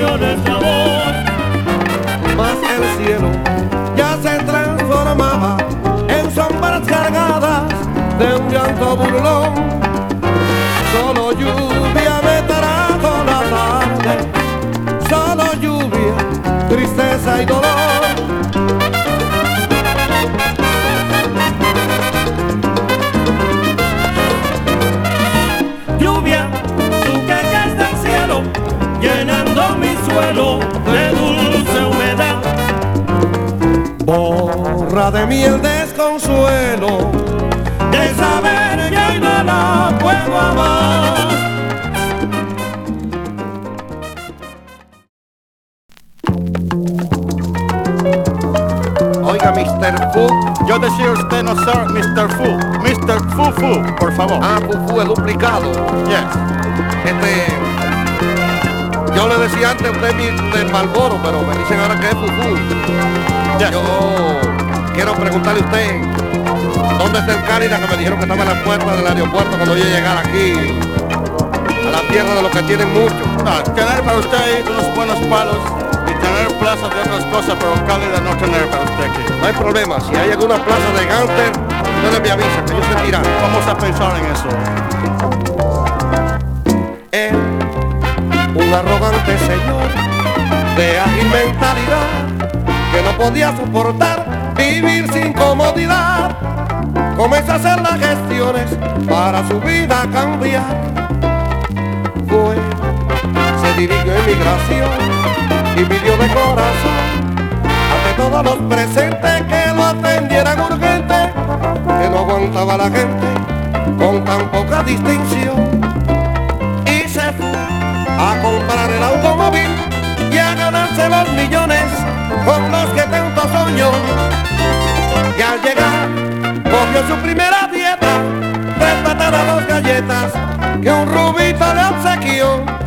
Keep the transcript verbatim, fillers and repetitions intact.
canciones de amor. Mas el cielo ya se transformaba en sombras cargadas de un llanto burlón. Solo lluvia me trajo la tarde, solo lluvia, tristeza y dolor. Lluvia, tú que caes del cielo, llenando mi suelo de dulce humedad. Borra de mí el desconsuelo de saber que hoy no la puedo amar. Oiga, mister Fu. Yo decía usted no, sir, mister Fu. mister Fu Fu, por favor. Ah, Fu Fu, el duplicado. Yes. Este... Yo le decía antes a usted mister Malboro, pero me dicen ahora que es Fu Fu. Yes. Yo quiero preguntarle a usted, ¿dónde está el Cálida que me dijeron que estaba en la puerta del aeropuerto cuando yo llegara aquí a la tierra de los que tienen mucho? No, tener para usted ahí unos buenos palos y tener plazas de otras cosas, pero Cálida no tener para usted aquí. No hay problema, si hay alguna plaza de gánster, ustedes me avisan que yo se tiran. Vamos a pensar en eso. Él, un arrogante señor de ágil mentalidad, que no podía soportar vivir sin comodidad, comenzó a hacer las gestiones para su vida cambiar. Fue, se dirigió a inmigración y pidió de corazón ante todos los presentes que lo atendieran urgente, que no aguantaba la gente con tan poca distinción, y se fue a comprar el automóvil y a ganarse los millones con los que tanto soñó. Y al llegar cogió su primera dieta, tres patadas, dos galletas que un rubito le obsequió.